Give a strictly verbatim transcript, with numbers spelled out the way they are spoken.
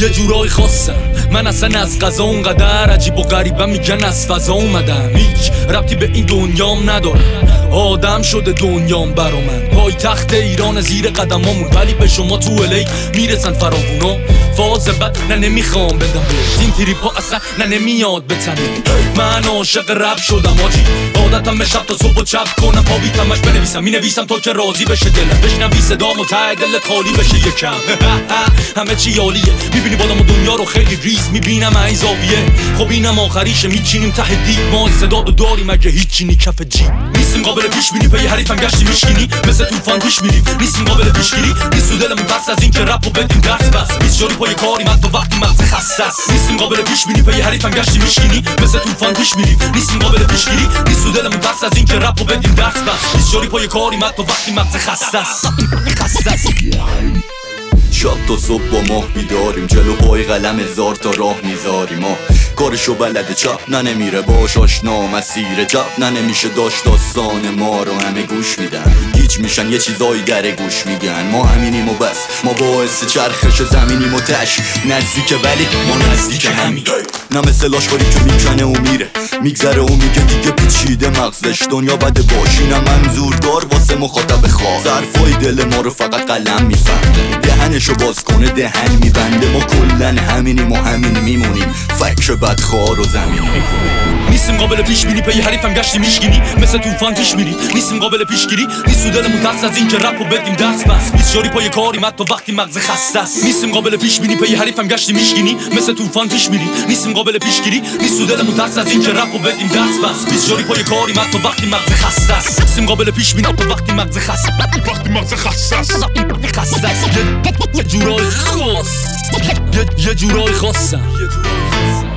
یه جورای خاصم من اصلا از قضا اونقدر عجیب و غریبم میگن از فضا اومدم هیچ ربطی به این دنیام ندارم آدم شده دنیام برا من پای تخت ایران زیر قدمامون ولی به شما تو الی میرسن فراوونا فاز بد نه نمیخوام بدم به این تریپا اصلا نه نمیاد بتنه من عاشق رپ شدم آجی عادتم به شب تا صبح و چپ کنم پا بیتمش بنویسم مینویسم تا که راضی بشه دلم بشنوی صدام و ته دلت خالی بشه یکم همه چی عالیه میبینی بالام دنیا رو خیلی ریز میبینم این زاویه خب اینم آخریشه میچینیم ته دیگ ما صدا رو داریم اگه هیچی نی کف جیب نیستیم قابل پیش بینی پی حریفم گشتی میشکینی مثل طوفان پیش میریم نیستیم قابل پیشگیری نیست تو دلمون بس از این که رپ رو بدیم درس بس بیست جوری پای کاری من تو وقتی مغز خسته است نیستیم قابل پیش بینی پی حریفم گشتی میشکینی مثل طوفان پیش میریم نیستیم قابل پیشگیری نیست تو دلمون بس از این که رپ رو بدیم درس بس بیست جوری پای کاری من تو وقتی مغز خسته است خسته است شب تا صبح با ماه بیداریم جلو پای قلم هزار تا راه میذاریم ما کارشو بلده چپ نه نمیره باش آشنا مسیر جب نه نمیشه داشت داستان ما رو همه گوش میدن گیج میشن یه چیزایی در گوش میگن ما همینیم و بس ما باعث چرخش زمینیم و تش نزدیک ولی ما نزدیک همین نه مثل لاشخوری که میکنه و میره میگذره و میگه دیگه پیچیده مغزش دنیا بده باشی نه منظوردار واسه مخاطب خاص ظرفای دل ما رو فقط قلم میفهمه دهنشو باز کنه دهن میبنده ما کلن همینیم و همین میمونیم فکر بدخوار و زمین میکنیم نیستیم قابل پیش بینی پی حریفم گشتی میشگینی مثل طوفان پیش میری نیستیم قابل پیشگیری نیست تو دلمون ترس از این که رپ رو بدیم دست بس بیست جوری پای کاری من تو وقتی مغز خسته است نیستیم قابل پیش بینی پی حریفم گشتی میشگینی مثل طوفان پیش میری نیستیم قابل پیشگیری نیست تو دلمون ترس از این که رپ رو بدیم دست بس بیست جوری پای کاری من تو وقتی مغز خسته است نیستیم قابل پیش بینی تو وقتی مغز خسته وقتی مغز خسته است خسته است یه جورای خاص یه جورای خاصم